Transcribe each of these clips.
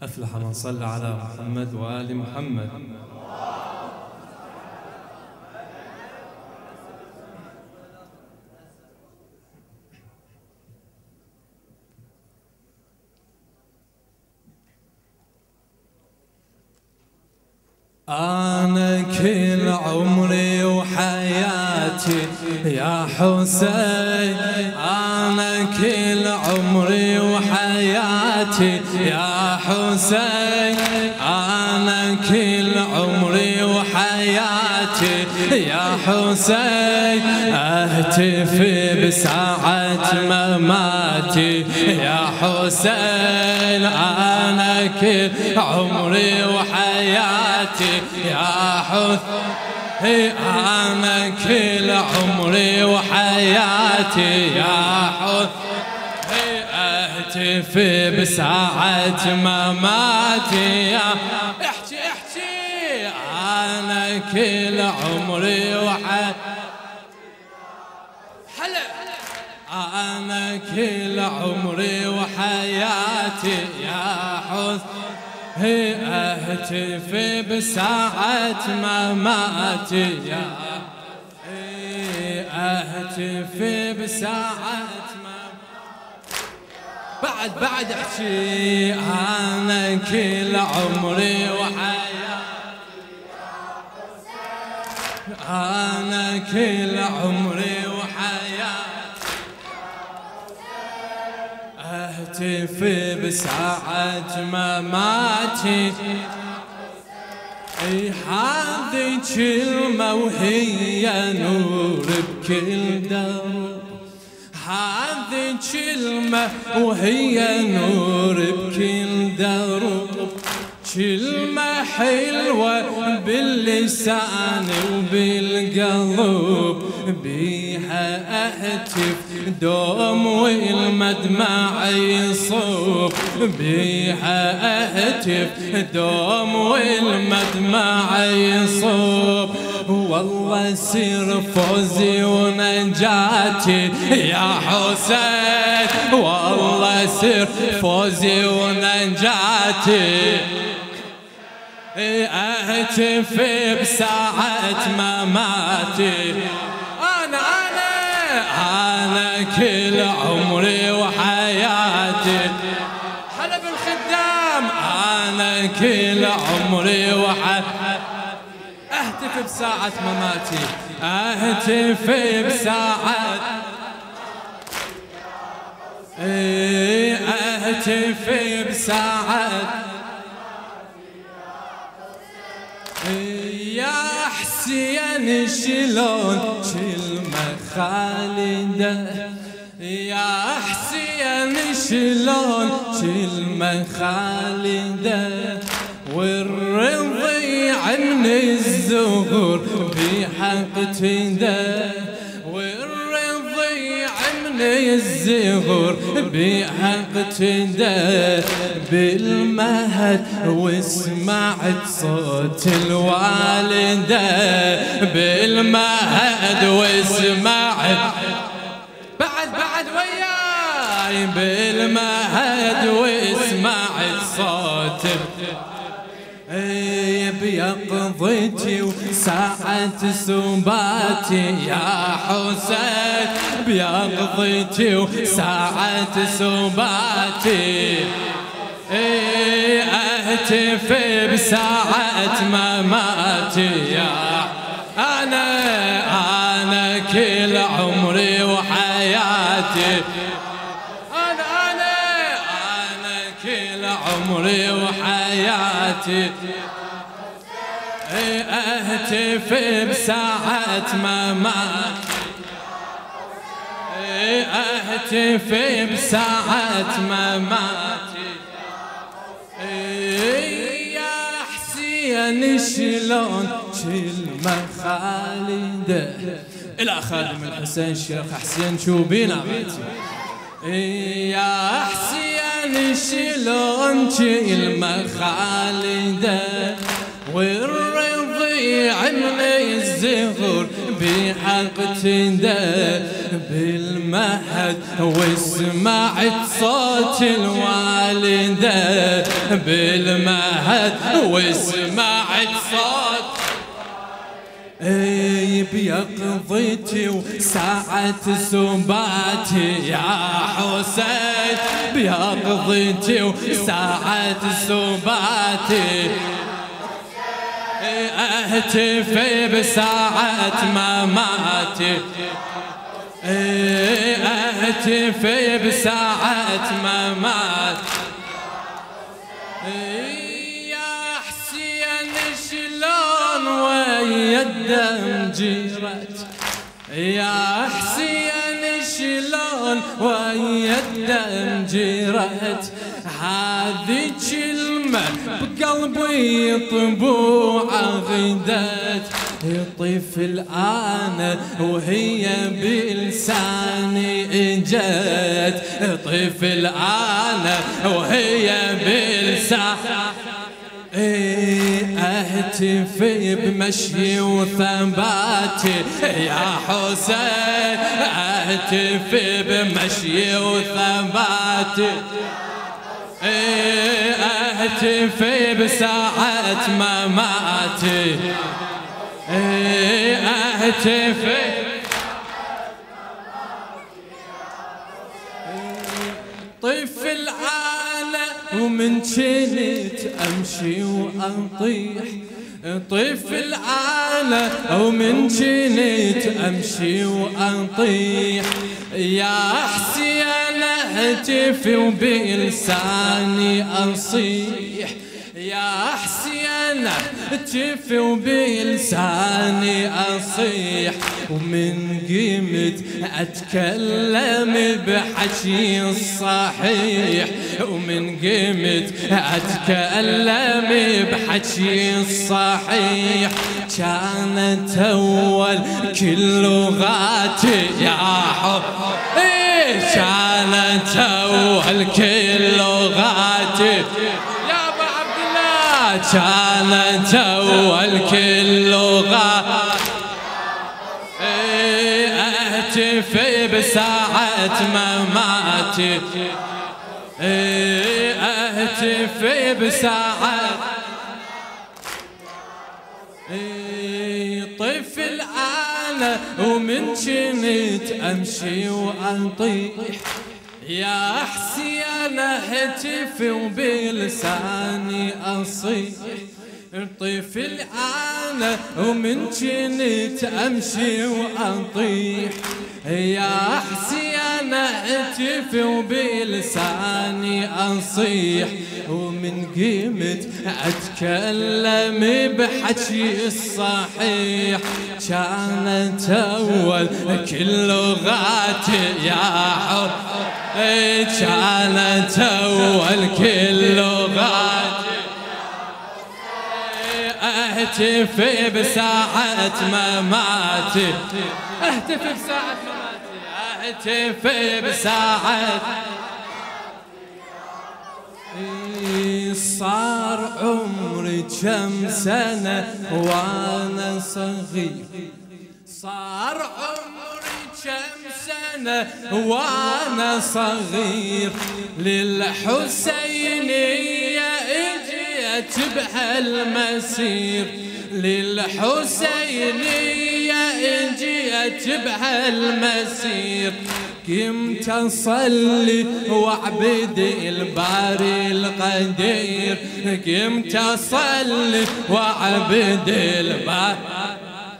أفلح من صلى على محمد وآل محمد. أنا كل عمري وحياتي يا حسين، أنا كل عمري وحياتي يا حسين، أنا كل عمري وحياتي يا حسين، أهتف بساعة مماتي يا حسين، أنا كل عمري وحياتي يا حسين، أنا كل عمري وحياتي يا حسين، أهتف بساعة مماتي يا احكي أنا كل عمري وحياتي أنا كل عمري وحياتي يا حسين، أهتف بساعة مماتي يا أهتف بساعة بعد احكي أنا كل عمري وحياتي يا حسين، أنا كل عمري وحياتي أهتف بساعة مماتي، هذه كلمة وهي نور بكل درب، هذه كلمة وهي نور بكل درب، كلمة حلوة باللسان وبالقلب، بيها أهتف دوم والمدمع يصب، بيها أهتف دوم والمدمع يصب، والله سر فوزي ونجاتي يا حسين، والله سر فوزي ونجاتي، أهتف بساعة مماتي، أنا كل عمري وحياتي حلب الخدام، أنا كل عمري وحياتي أهتف بساعة مماتي، أهتف بساعة أهتف بساعة يا حسين شلون كلمة خالدة، يا حسين شلون كلمة خالدة، والرضيع من الزهور بحق تده، والرضيع من الزهور بحق تده، بالمهد وسمعت صوت الوالدة، بالمهد وسمعت بعد وياي، بالمهد وسمعت صوت بيقظتي وساعة سباتي يا حسين، بيقظتي وساعة سباتي، أهتف بساعة مماتي يا أنا كل عمري وحياتي، أنا كل عمري وحياتي أهتف بساعة مماتي، أهتف بساعة مماتي يا حسين شلون كلمة خالدة، إلى خادم الحسين الشيخ حسين شوبينا يا حسين شلون كلمة خالدة، والرضيع من الزهور بحق تده، بالمهد وسمعت صوت الوالدة بالمهد وسمعت صوت بيقظتي وساعة سباتي يا حسين بيقظتي وساعة سباتي اهتفي بساعة مماتي اهتفي بساعة مماتي يا حسين شلون ويا الدم جرت يا حسين شلون ويا الدم جرت هذه كلمة بقلبي طبوعة غدت طفل أنا وهي بلساني اجت طفل أنا وهي بلساني اهتفي بمشي وثباتي يا حسين اهتفي بمشي وثباتي اهتفي بساعة مماتي اهتفي طفل أنا ومن كنت أمشي وأطيح طفل أنا ومن كنت أمشي وأطيح يا حسين اهتفي وبلساني أصيح يا حسين اهتفي وبلساني أصيح ومن قمت أتكلم بحكي الصحيح ومن قمت أتكلم بحكي الصحيح كانت أول كل لغاتي يا حب كانت أول كل لغاتي يا أبا عبد الله كانت أول كل لغاتي اهتفي بساعة مماتي اهتفي بساعة طفل أنا ومن كنت أمشي وأطيح يا حسين اهتفي وبلساني أصيح طفل أنا ومن كنت أمشي وأطيح يا حسين اهتفي وبلساني أصيح ومن قمت أتكلم بحكي الصحيح كانت أول كل لغاتي يا حب كانت أول كل لغاتي اهتفي بساعة مماتي اهتفي بساعة مماتي اهتفي بساعة صار عمري كم سنة وانا صغير صار عمري كم سنة وانا صغير للحسينية اجيت بهالمسير للحسينية اجيت بهالمسير قمت أصلي وأعبد الباري القدير قمت أصلي وأعبد الباري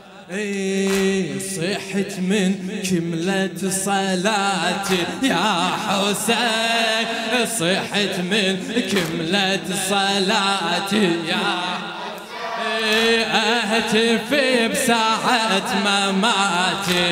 صحت من كملة صلاتي يا حسين صحت من كملة صلاتي يا اهتفي بساعة مماتي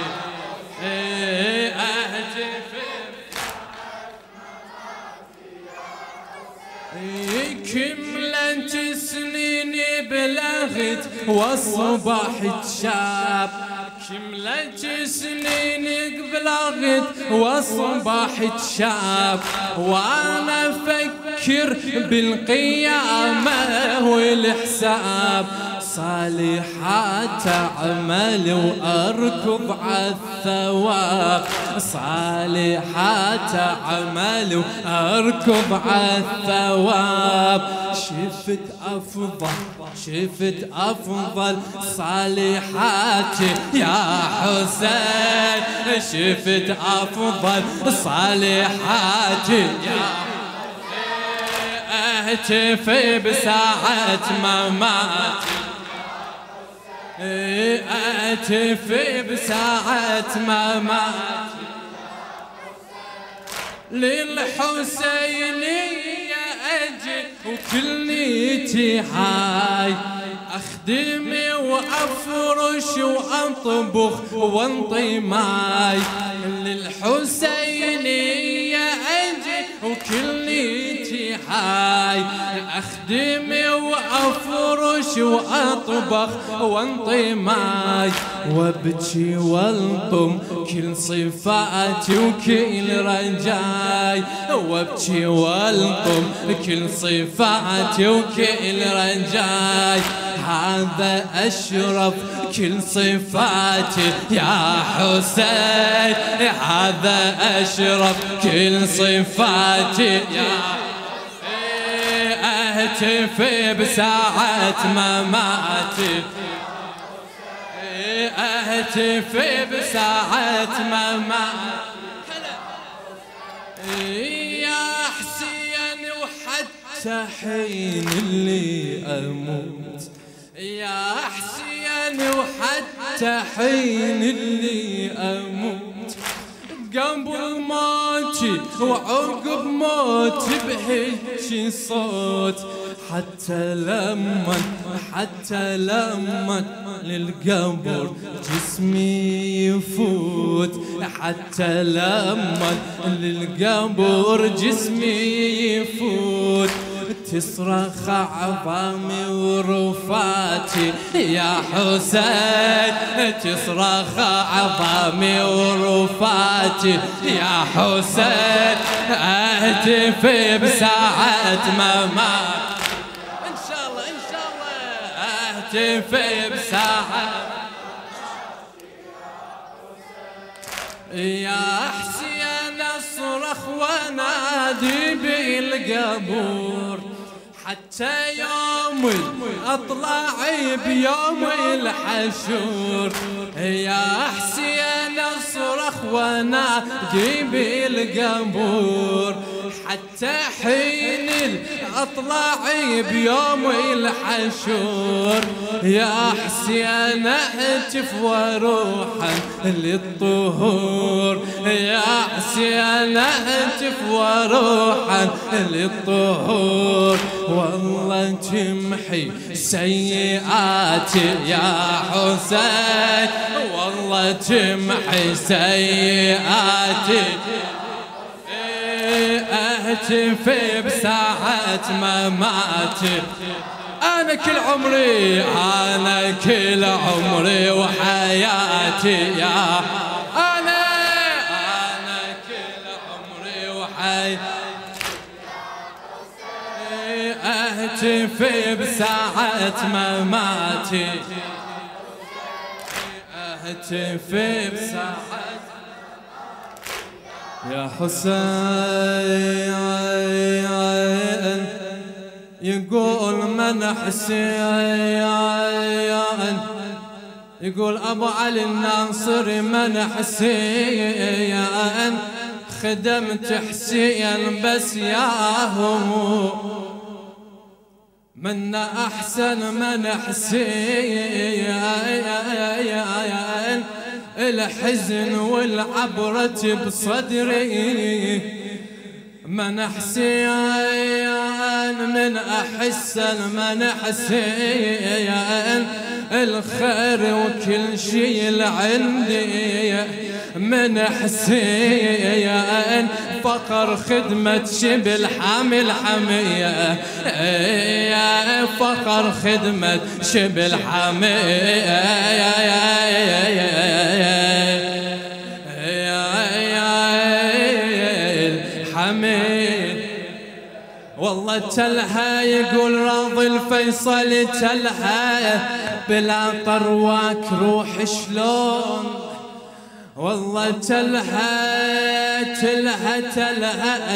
كملت سنيني بلغت واصبحت شاب كملت سنيني بلغت واصبحت شاب وانا افكر بالقيامة والحساب صالحات أعمال وأركض عالثواب، صالحات أعمال وأركض عالثواب. شفت أفضل صالحات يا حسين، شفت أفضل صالحات يا أهتف بساعة مماتي، أهتف بساعة مماتي للحسينية أجي وكل نيتي هاي، أخدم وأفرش وأطبخ وانطي ماي للحسينية أجي وكل نيتي هاي، أخدم وأفرش وأطبخ وانطي ماي، وابكي والطم كل صفاتي وكل رجاي، وابكي والطم كل صفاتي وكل رجاي. هذا أشرف كل صفاتي يا حسين، هذا أشرف كل صفاتي يا أهتف بساعة مماتي، أهتف بساعة مماتي يا حسين، وحتى حين اللي أموت يا حسين، وحتى حين اللي أموت قبل موتي وعقب موتي بهيجي صوت، حتى لما للقبر جسمي يفوت، حتى لما للقبر جسمي يفوت، تصرخ عظامي ورفاتي يا حسين، تصرخ عظامي ورفاتي يا حسين، أهتف بساعة ممات إن شاء الله إن شاء الله، أهتف بساعة يا حسين، أصرخ ونادي بالقبور، حتى يوم أطلع بيوم الحشور يا حسين، أصرخ ونادي بالقبور، حتى حين أطلع بيوم الحشور يا حسين، أهتف وروحا للطهور يا حسين، أهتف وروحا للطهور، والله تمحي سيئاتي يا حسين، والله تمحي سيئاتي، أهتف بساعة مماتي، أنا كل عمري وحياتي يا أنا كل عمري وحياتي، أهتف بساعة مماتي، أهتف بساعة يا حسين، يقول من حسين، يقول أبو علي الناصري من حسين، خدمت حسين بس ياهو من أحسن من حسين، الحزن والعبرة بصدري من حسين، من أحسن من حسين، الخير وكل شي عندي من حسين، فقر خدمة شبل حامل حمية، فقر خدمة شبل حمية، والله تلها يقول راضي الفيصل تلها بلا طرواك روح شلون. والله تلها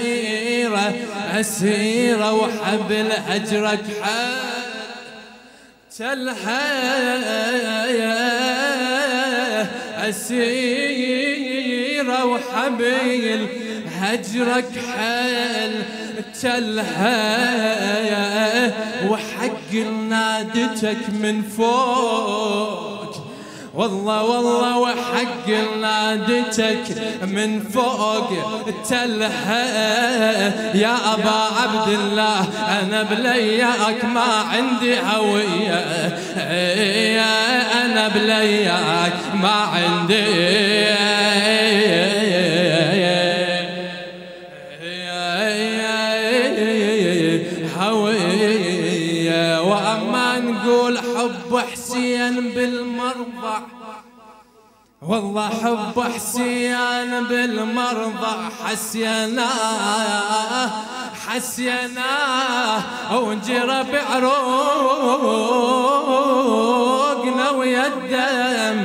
أسيرة وحبل هجرك حال. تلها أسيرة وحبل هجرك حال. تلها وحق نادتك من فوق. والله وحق نادتك من فوق. تلها يا أبا عبد الله أنا بلياك ما عندي هوية. أنا بلياك ما عندي هوية. وأما نقول حب حسين بالمرضع. والله حب حسين بالمرضع حسيناه ونجرى بعروقنا ويا الدم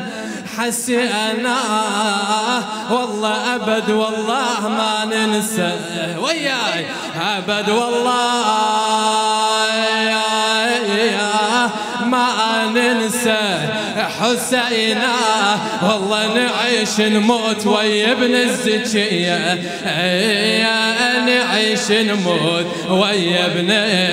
حسيناه. والله أبد والله ما ننسى وياي أبد والله ما ننسى حسينا. والله نعيش نموت ويا ابن الزكية. نعيش نموت ويا ابن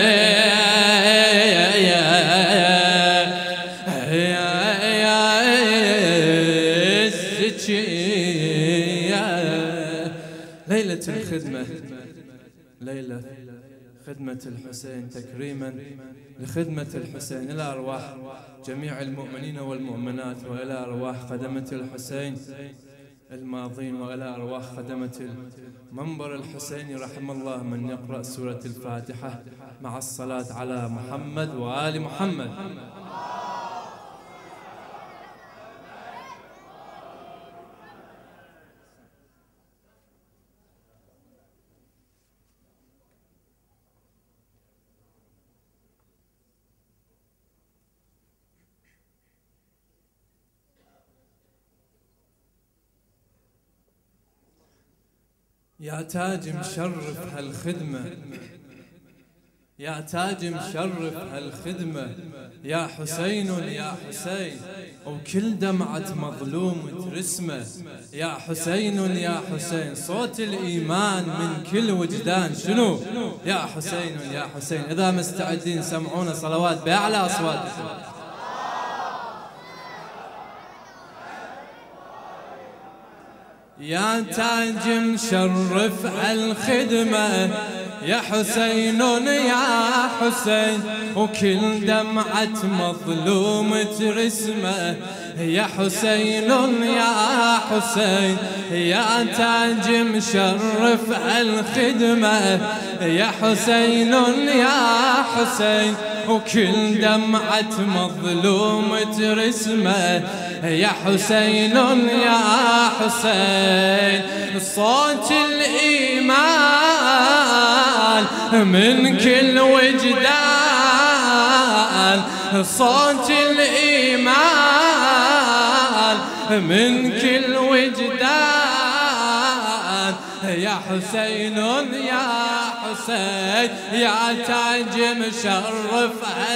الزكية. ليلة الخدمة ليلة خدمة الحسين تكريما لخدمة الحسين إلى أرواح جميع المؤمنين والمؤمنات وإلى أرواح خدمة الحسين الماضين وإلى أرواح خدمة المنبر الحسيني رحم الله من يقرأ سورة الفاتحة مع الصلاة على محمد وآل محمد. يا تاج مشرف هالخدمة يا تاج مشرف هالخدمة يا حسين يا حسين وكل دمعة مظلوم ترسمه. يا حسين يا حسين صوت الإيمان من كل وجدان. شنو يا حسين يا حسين؟ إذا مستعدين سمعونا صلوات بأعلى أصواتكم. يا تاج مشرف هالخدمة يا حسين يا حسين وكل دمعة مظلوم ترسمه. يا حسين يا حسين يا تاج مشرف هالخدمة يا حسين يا حسين وكل دمعة مظلوم ترسمه. يا حسين يا حسين صوت الإيمان من كل وجدان. صوت الإيمان من كل وجدان. يا حسين يا حسين يا تاج مشرف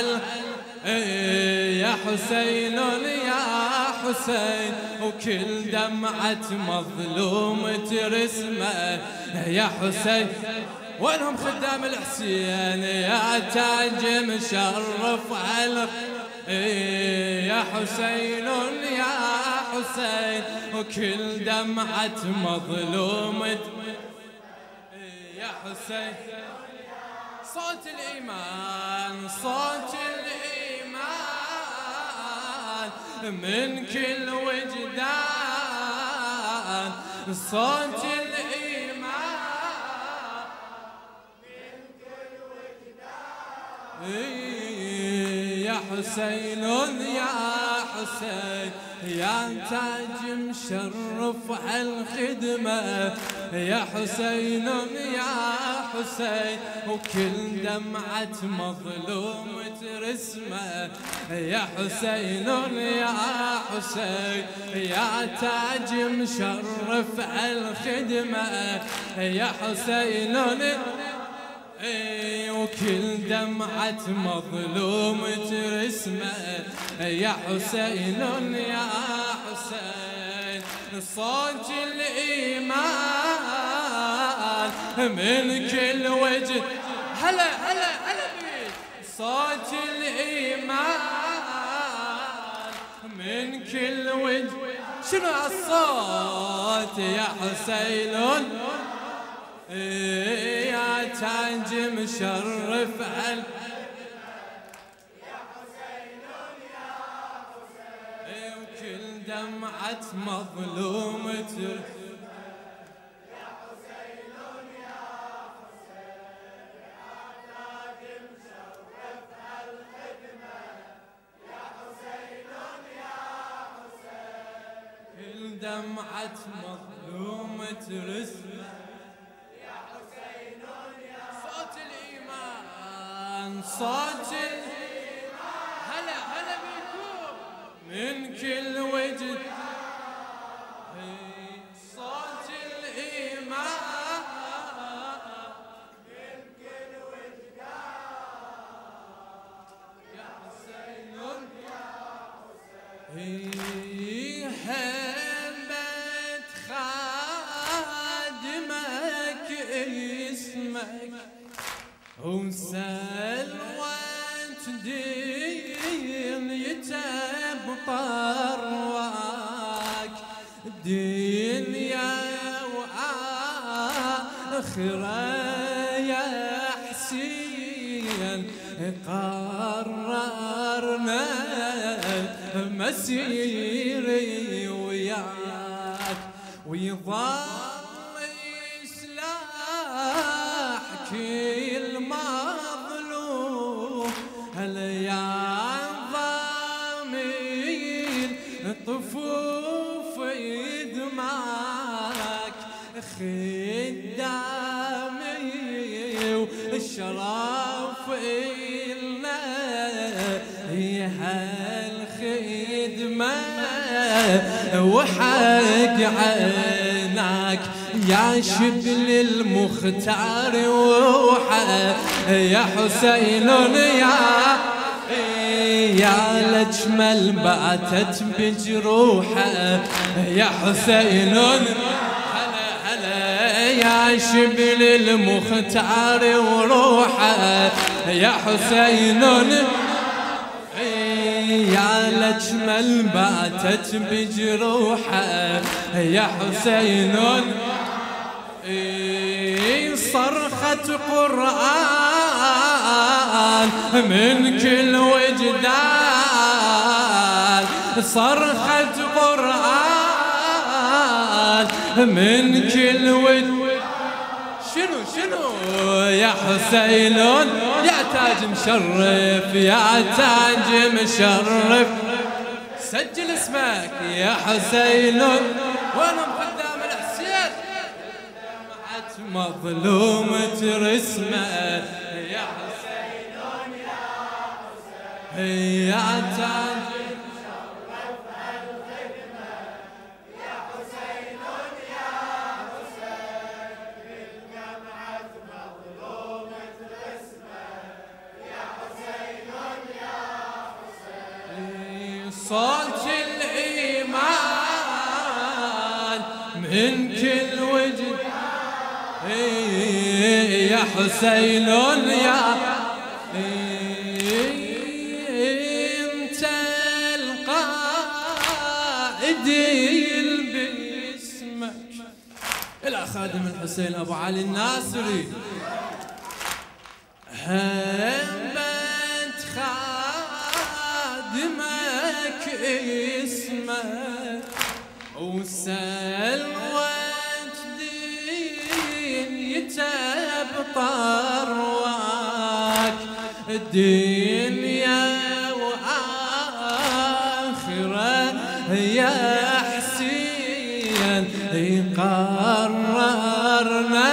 يا حسين يا حسين وكل دمعة مظلوم ترسمه. يا حسين وينهم خدام الحسين؟ يا تاج مشرف يا حسين يا حسين وكل دمعة مظلوم يا حسين صوت الإيمان صوت الإيمان من كل وجدان. صوت الإيمان من كل وجدان. يا حسين يا حسين يا تاج مشرف عالخدمة يا حسين يا حسين وكل دمعة مظلوم ترسمه يا حسين يا حسين يا تاج مشرف عالخدمة يا حسين وكل دمعة مظلوم ترسمه يا حسين يا حسين صوت الإيمان من كل وجه هلا هلا هلا بيك صوت الإيمان من كل وجه شنو الصوت يا حسين يا تاج مشرف عل يا حسين يا حسين وكل دمعة مظلوم يا حسين يا حسين يا تاج مشرف عالخدمة يا حسين يا حسين كل دمعة مظلوم ترسمه صوت هلا هلا بيكم من كل وجد صوت الإيمان من كل وجد يا حسين يا حسين هبت خادمك اسمك وسلوت دين يتبطرواك دنيا وآخرة يا حسين قررنا مسيري وياك ويظل سلاحك المظلوم هلا يا ضمير طفوف دماك خدامي والشرف إلنا هالخدمة وحق عيناك يا شبل المختار وحق يا حسين يا لجمل باتت بجروحه يا حسين هلا هلا يا شبل المختار وروحه يا حسين يا لجمل باتت بجروحه يا حسين صرخة قرآن من كل وجدان صرخة قرآن من كل وجدان شنو يا حسين يا تاج مشرف يا تاج مشرف سجل اسمك يا حسين وانا مقدام الحسين مظلوم ترسمه يا حسين يا حسين يا تاج مشرف الخدمة يا حسين يا حسين بالجمعة مظلوم ترسمه يا حسين يا حسين صوت الإيمان من كل وجه يا حسين يا انت القائد باسمك الى خادم الحسين ابو علي الناصري هبت خادمك اسمك وسلوت تبطرواك الدنيا وآخرة يا حسين قررنا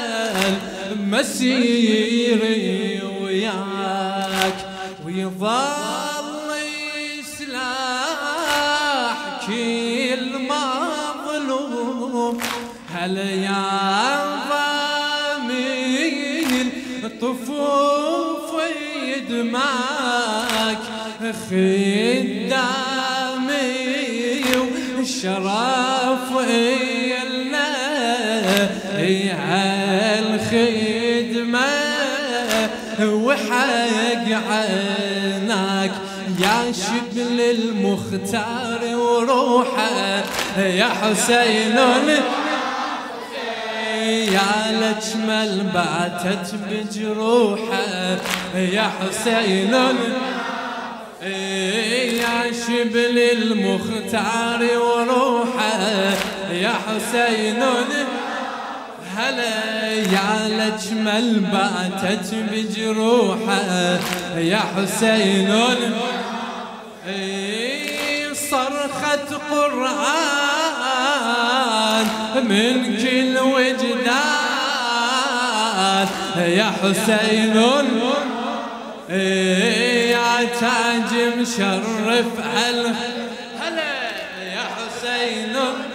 المسير وياك ويظل سلاح كل مظلوم. هل يا ضامن طفوف يدمعك خدامي والشرف إلنا هالخدمة وحق عناك يا شبل المختار وروحه يا حسين يا لجمل باتت بجروحه يا حسين يا شبل المختار وروحه يا حسين. هلا يا لجمل باتت بجروحه يا حسين. صرخة قرآن من كل وجدان يا حسين. يا تاج مشرف هلا يا حسين.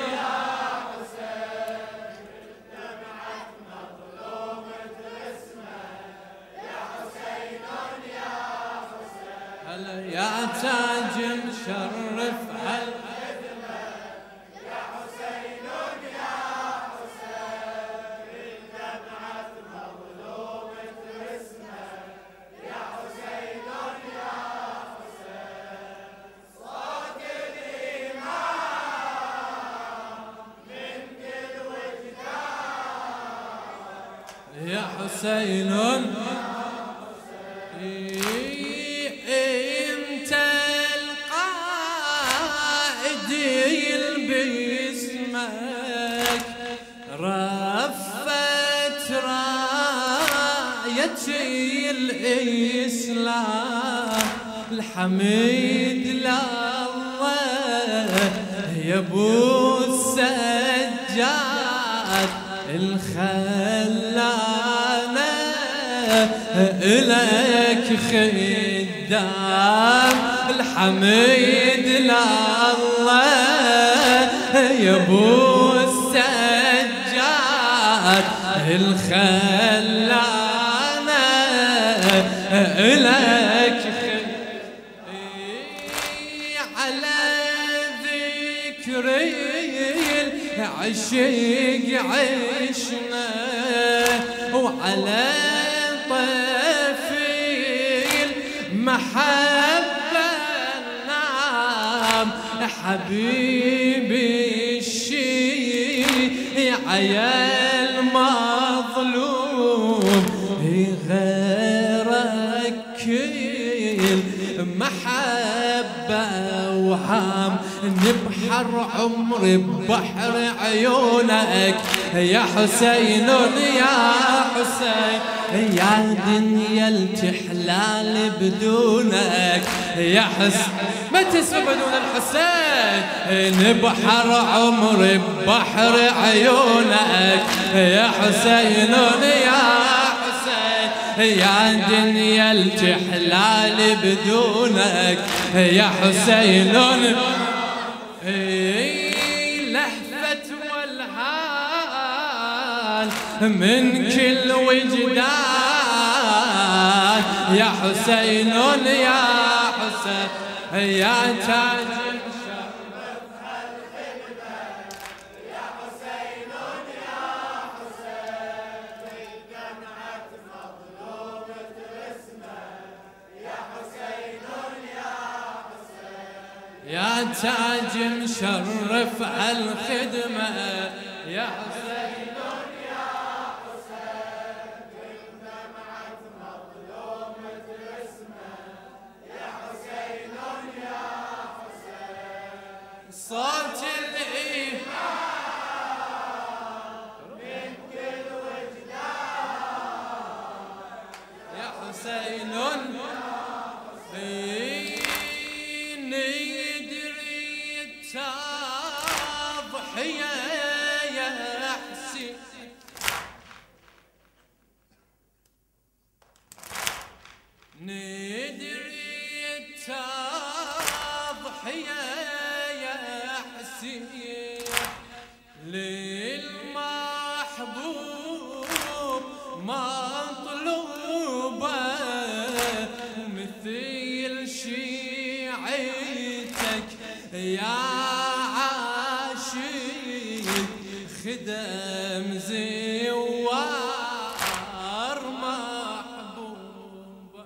يا تاج مشرف هالخدمة يا حسين يا حسين دمعة مظلومة اسمه يا حسين يا حسين. صوت الإمام من كل وجدان يا حسين. رفت راية الإسلام الحميد لله يا ابو السجاد الخلانة إلك خدام الحميد لله يا ابو الخلانة إلك على ذكري العشق عشنا وعلى طفي المحبة نام حبيبي الشيعة المظلوم غيرك كل محبة وهام نبحر عمري ببحر عيونك يا حسين يا حسين. يا دنيا التحلال بدونك يا حسين ما تسوى بدون الحسين. نبحر عمري ببحر عيونك يا حسين يا حسين. يا دنيا التحلال بدونك يا حسين. لهفة والهان من كل وجدان يا حسين يا حسين. يا تاج مشرف هالخدمة يا حسين يا حسين دمعة مظلومة اسمه يا حسين يا حسين. يا تاج مشرف هالخدمة يا حسين يا حسين دمعة مظلومة اسمه يا حسين يا حسين. صوت الإمام من كل وجدان يا حسين. ندري ندري التضحية يا حسين للمحبوب مطلوبة مثل شيعتك يا عاشق خدم زوار محبوبة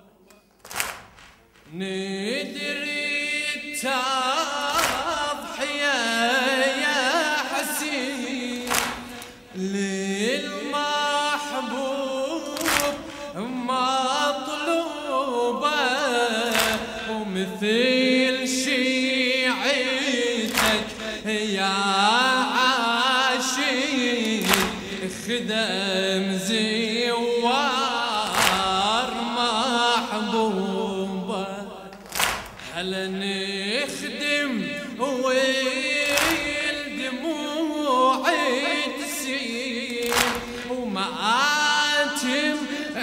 ندري التضحية يا حسين للمحبوب مطلوبة ومثل شيعتك يا عاشق خدم زوار محبوبة هلا نخدم والدموع تسيل ومآتم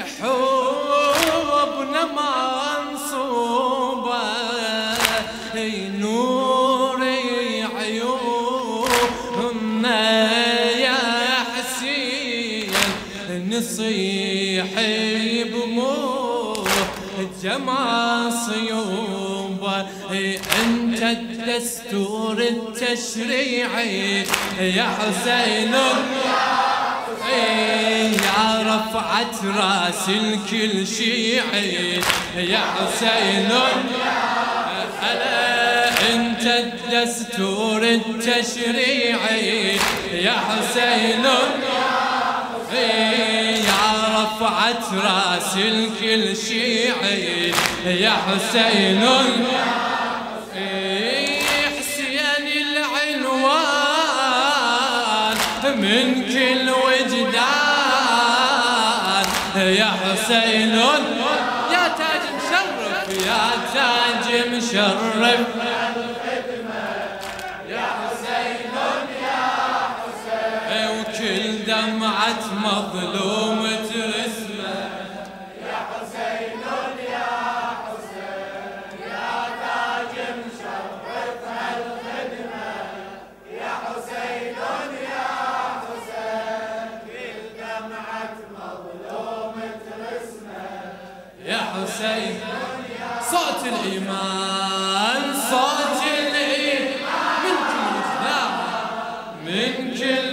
حبنا منصوبة نور عيوننا يا حسين نصيح بموت جمع صيوبة انت الدستور التشريعي يا حسين يا رفعت راس الكل شيعي يا حسين ألا انت الدستور التشريعي يا حسين يا رفعت راس الكل شيعي يا حسين حسين العنوان من كل وجدان يا حسين يا تاج مشرف يا تاج مشرف يا حسين يا حسين وكل دمعة مظلوم ترسمه يا حسين يا حسين يا تاج مشرف هالخدمة يا حسين يا حسين كل دمعة مظلوم ترسمه يا حسين صوت الإيمان صوت الإيمان من كل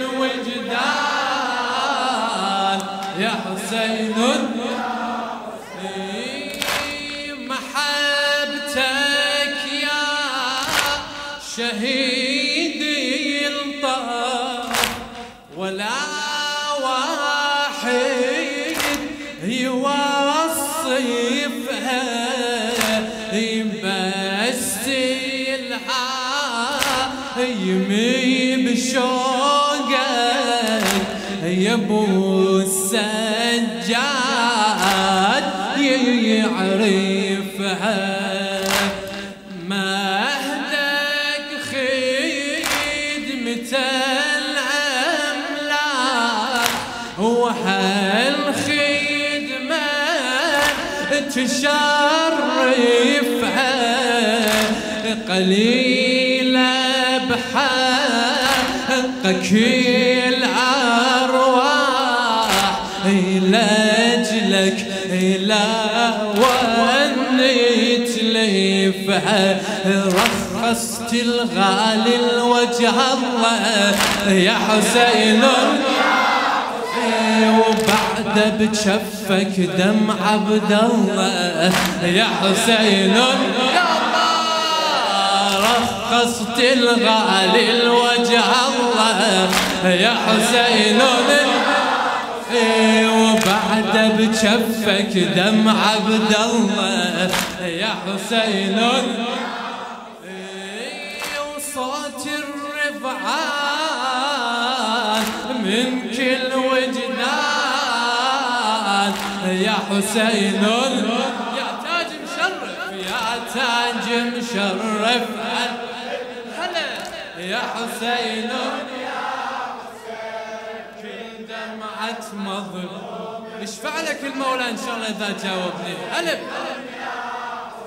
وجدان يا حسين محبتك يا شهيدي الطاف ولا واحد يوصفها بس يمي بشوقك يا ابو السجاد يعرفها مهدك خدمة الأملاك وهالخدمة تشرفها قليلة بحقك الأرواح لأجلك لا ونيت ليفها رخصت الغالي الوجه الله يا حسين وبعد بجفك دم عبد الله يا حسين رخصت الغالي الوجه الله يا حسين وبعد بجفك دم عبد الله يا حسين وصوت الرفعان من كل وجدان يا حسين يا تاج مشرف يا تاج مشرف هلا يا حسين كل دمعة مظلوم يشفع لك المولى ان شاء الله اذا جاوبني. هلا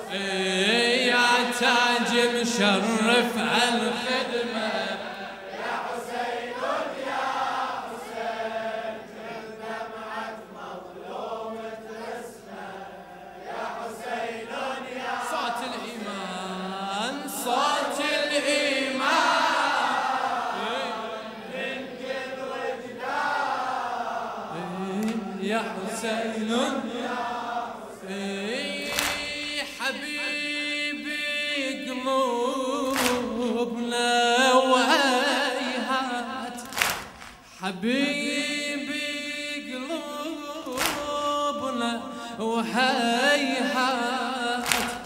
يا تاج مشرف عالخدمة يا حسين يا حسين كل دمعة مظلوم ترسمه يا حسين يا صوت الإيمان صوت الإيمان من كل وجدان يا حسين حبيبي قلوبنا وهيهات حبيبي قلوبنا وهيهات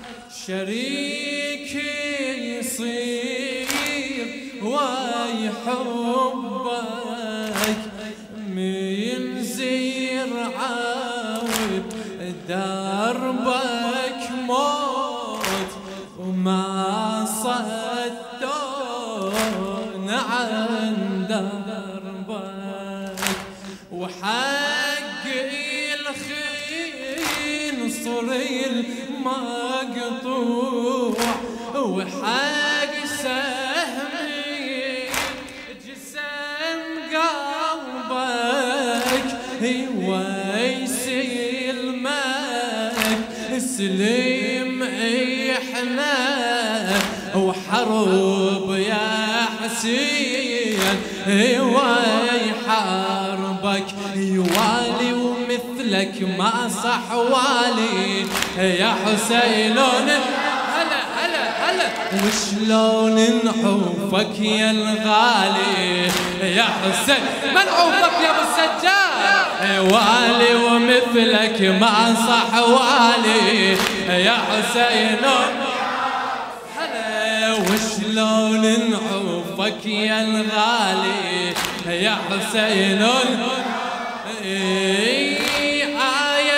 شريكي يصير ويحبك من زير عاود دربك موت وما صدون عن دربك وحق الخين صري المقطوع وحق سهمي جسم قلبك ويسلمك سليم احنا وحرب يا حسين ويحاربك يوالي ومثلك ما صح والي يا حسين هلا هلا هلا وشلون نحوفك يا الغالي يا حسين ما نحوفك يا ابو السجاد والي ومثلك ما صح والي يا حسين هلا وشلون نحوفك يا الغالي يا حسين آية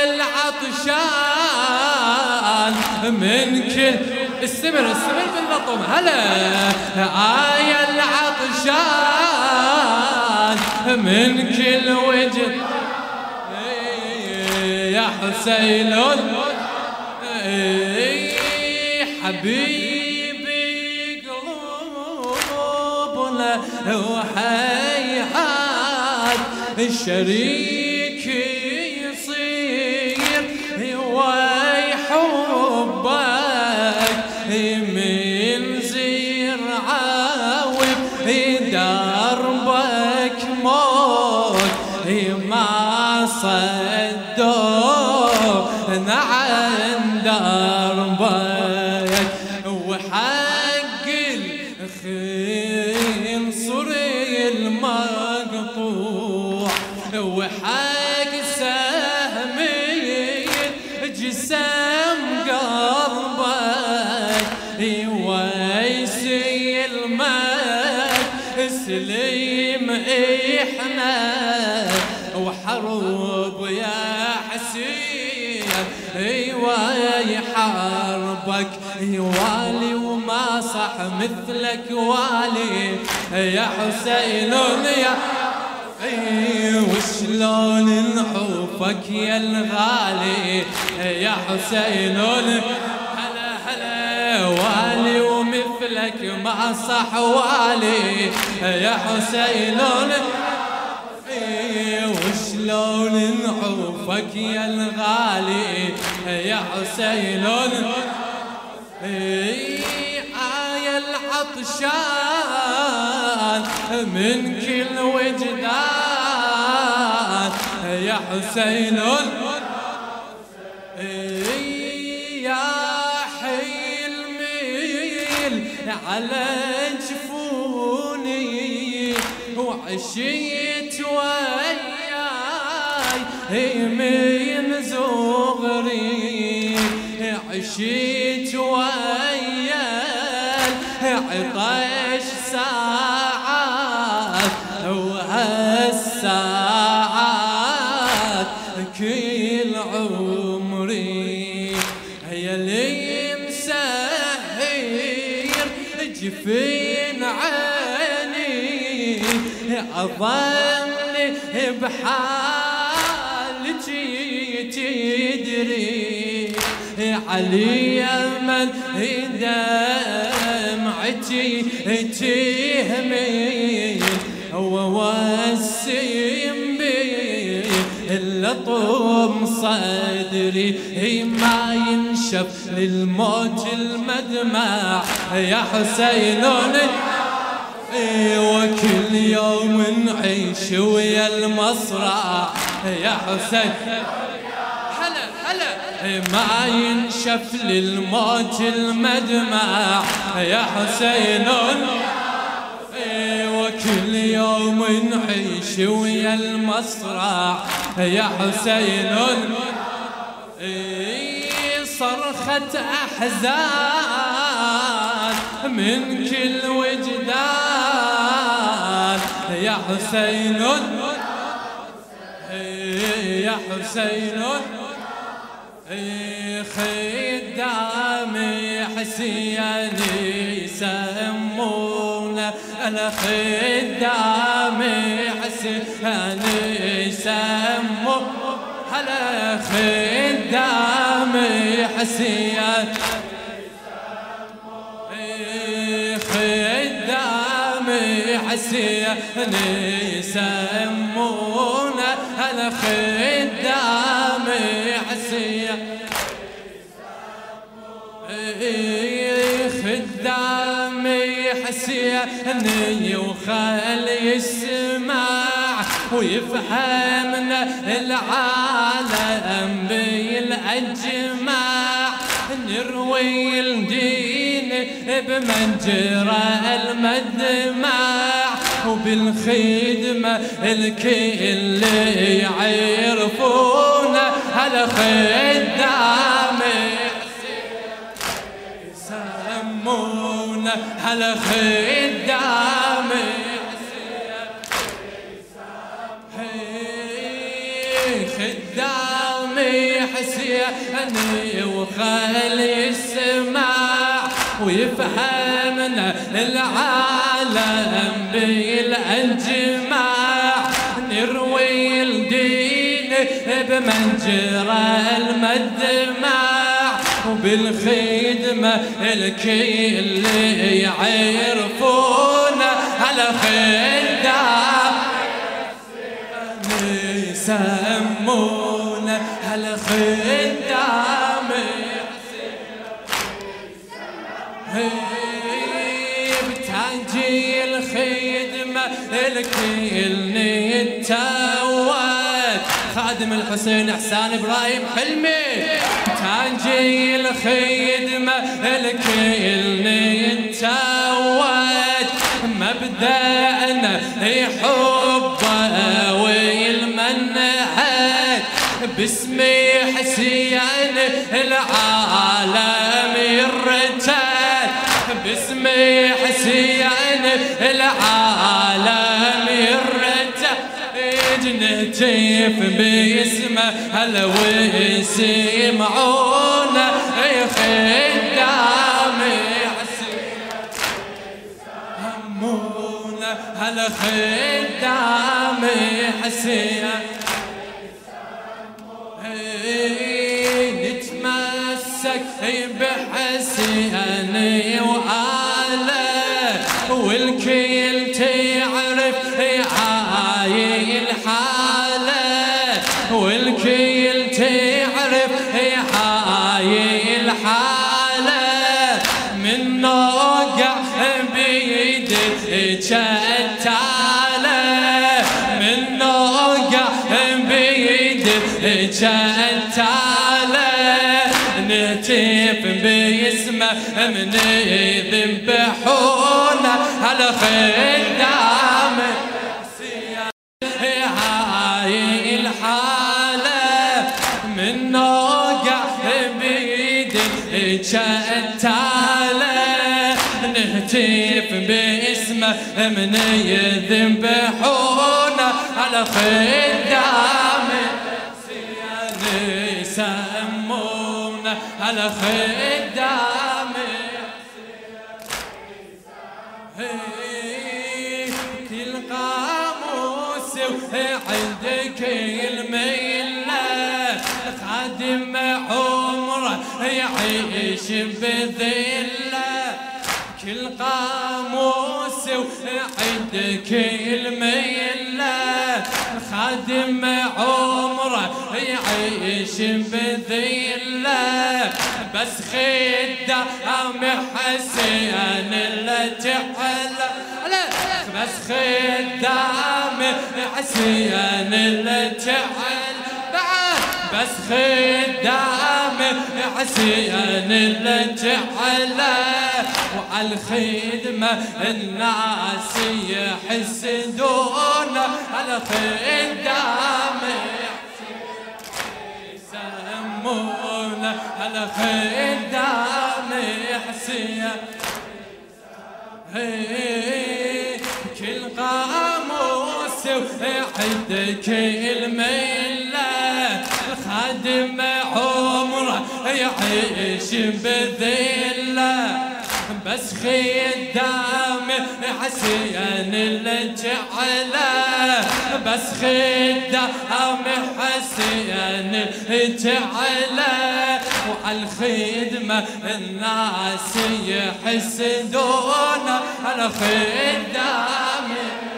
العطشان من كل استمر باللطم هلا آية العطشان من كل وجه يا حسين حبيبي قلوبنا وهيهات الشريك يصير ويحبك من زير عاوب دربك موت ما صدون عن دربك وحق الخين صري المقطوع وحق سهمي جسم قلبك ويسلمك سليم احنا وحرب يا حسين ويحاربك يوالي وما صح مثلك والي يا حسين يا وشلون نحوفك يا الغالي يا حسين هلا هلا والي ومثلك ما صح والي يا حسين وشلون نحوفك يا الغالي يا حسين آية العطشان من كل وجدان يا حسين يا حلمي على جفوني وعشيت وياي من صغري عشيت وياي عطش ساعات وهالساعات كل عمري يا لي مسهر جفين عيني أظل بحالك تدري علي من دمعتي تهمي ووسم بي اللطم صدري ما ينشف للموت المدمع يا حسين وكل يوم نعيش ويا المصرع يا حسين هلا هلا ما ينشف للموت المدمع يا حسين وكل يوم نعيش ويا المصرع يا حسين صرخة أحزان من كل وجدان يا حسين يا حسين خدامي حسياني يسمونه الخدامي حسياني يسمونه هلا خدامي حسيان خدامي حسيان يسمونه هلا خدامي حسيان خدامي حسيان وخلي يسمع ويفهمنا العالم بالأجمع نروي الدين بمنجرى المدمع وبالخدمة الكل يعرفونا هالخدامي يسمونا هالخدامي خدامي حسياني وخلي يسمع ويفهمنا العالم بالأجمع نروي الدين بمنجرى المدمع وبالخدمة الكل يعرفونا على خدام يسمونا هالخدام بتاجي الخدمة الكل نتوت خادم الحسين حسان إبراهيم حلمي بتاجي الخدمة الكل نتوت مبدأنا حبه والمنهج باسمي حسين العالم يرتد باسمي حسين العالم يرتد نهتف باسمه هلا ويسمعونا خدامي همونا هلا خدامي حسين نتمسك بحسين وآله والكل تعرف هاي الحالة والكل تعرف هاي الحالة من نوقع بيد شتالة من نوقع بيد شتالة نهتف باسمه من يذبحونا على خدامه هاي الحالة من نوقع بيد شتالة نهتف باسمه من يذبحونا على خدامه يسمونا على خدامه كل قاموس عندك الميلة خادم عمره عمره يعيش بذله كل قاموس وعد كلمة خادم عمره يعيش بذله بس خدام حسين اللي جعله بس خدام حسين اللي جعل بس خدام حسين اللي جعله وعلى الخدمة الناس يحسدون على خدام يسمون على خدام حسين كل قاموس وعد كلمة الخادم عمره يعيش بذله بس خدام حسين اللي جعله بس خدام حسين اللي جعله وعلى الخدمة الناس يحسدون على خدام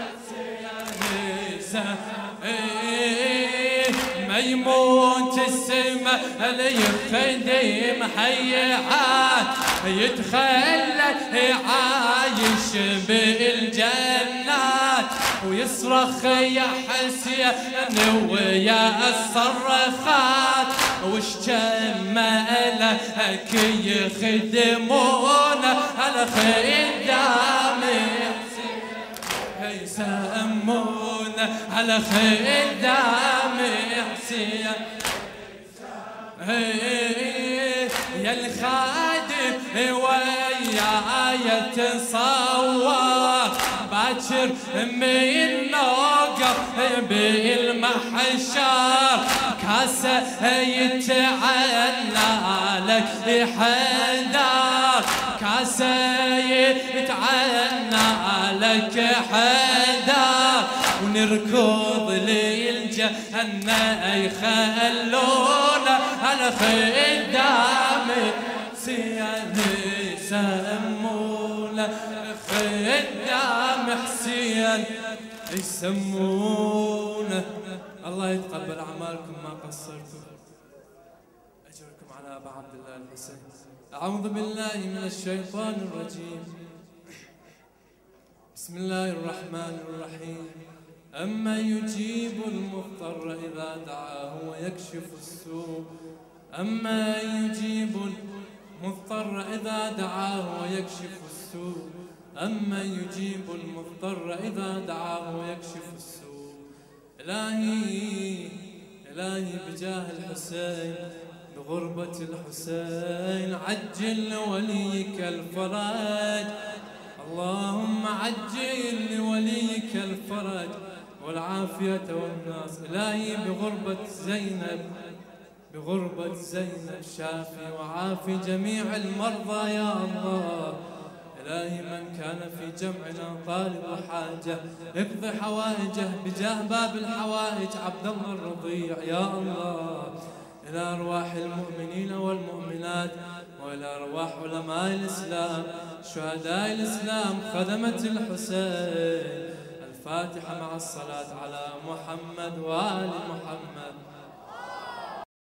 ما يموت السما ليخدم حيات يتخلى عايش بالجنات ويصرخ يا حسين ويا الصرخات وش جمالك يخدمون على خدام يسمون على خدام حسين يا الخادم وياي تصور باكر من نوقف بالمحشر كاسة يتعنى لك حدار كاسة يتعنى لك حدار ونركض للجنة يخلونا على خدام حسين يسمونا خدام حسين يسمونا. الله يتقبل أعمالكم ما قصرتم أجركم على أبا عبد الله الحسين. أعوذ بالله من الشيطان الرجيم. بسم الله الرحمن الرحيم. أما يجيب المضطر إذا دعاه ويكشف السوء أما يجيب المضطر إذا دعاه ويكشف السوء أما يجيب المضطر إذا دعاه ويكشف السوء. إلهي بجاه الحسين بغربة الحسين عجل لوليك الفرج. اللهم عجل لوليك الفرج والعافية والناس. إلهي بغربة زينب شافي وعافي جميع المرضى يا الله. إلهي من كان في جمعنا طالب حاجة اقضي حوائجه بجاه باب الحوائج عبد الله الرضيع يا الله. إلى أرواح المؤمنين والمؤمنات وإلى أرواح علماء الإسلام شهداء الإسلام خدمة الحسين. الفاتحة مع الصلاة على محمد وآل محمد.